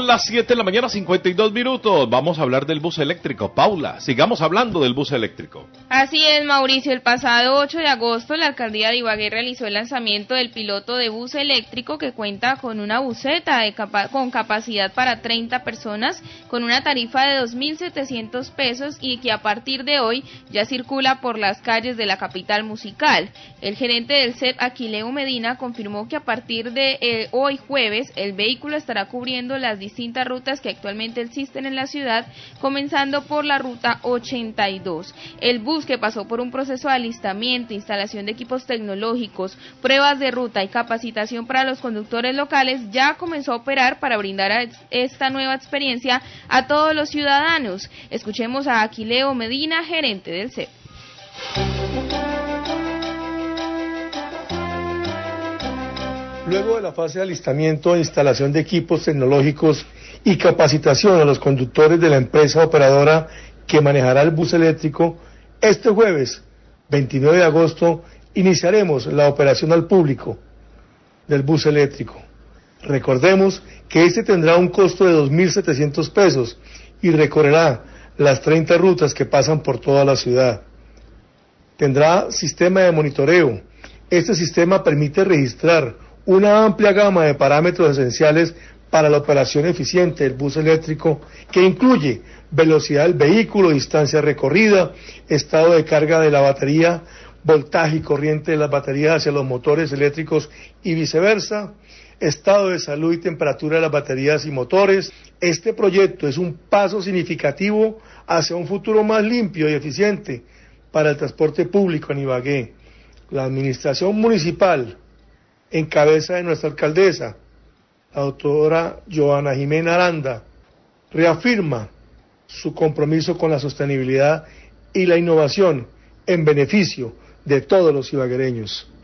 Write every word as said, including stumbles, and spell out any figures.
Las siete de la mañana, cincuenta y dos minutos. Vamos a hablar del bus eléctrico. Paula, sigamos hablando del bus eléctrico. Así es, Mauricio. El pasado ocho de agosto, la alcaldía de Ibagué realizó el lanzamiento del piloto de bus eléctrico que cuenta con una buseta de capa con capacidad para treinta personas, con una tarifa de dos mil setecientos pesos y que a partir de hoy ya circula por las calles de la capital musical. El gerente del C E P, Aquileo Medina, confirmó que a partir de eh, hoy jueves, el vehículo estará cubriendo las distintas rutas que actualmente existen en la ciudad, comenzando por la ruta ochenta y dos. El bus, que pasó por un proceso de alistamiento, instalación de equipos tecnológicos, pruebas de ruta y capacitación para los conductores locales, ya comenzó a operar para brindar a esta nueva experiencia a todos los ciudadanos. Escuchemos a Aquileo Medina, gerente del C E P. Luego de la fase de alistamiento e instalación de equipos tecnológicos y capacitación a los conductores de la empresa operadora que manejará el bus eléctrico, este jueves, veintinueve de agosto, iniciaremos la operación al público del bus eléctrico. Recordemos que este tendrá un costo de dos mil setecientos pesos y recorrerá las treinta rutas que pasan por toda la ciudad. Tendrá sistema de monitoreo. Este sistema permite registrar una amplia gama de parámetros esenciales para la operación eficiente del bus eléctrico, que incluye velocidad del vehículo, distancia recorrida, estado de carga de la batería, voltaje y corriente de las baterías hacia los motores eléctricos y viceversa, estado de salud y temperatura de las baterías y motores. Este proyecto es un paso significativo hacia un futuro más limpio y eficiente para el transporte público en Ibagué. La administración municipal, en cabeza de nuestra alcaldesa, la doctora Joana Jimena Aranda, reafirma su compromiso con la sostenibilidad y la innovación en beneficio de todos los ibaguereños.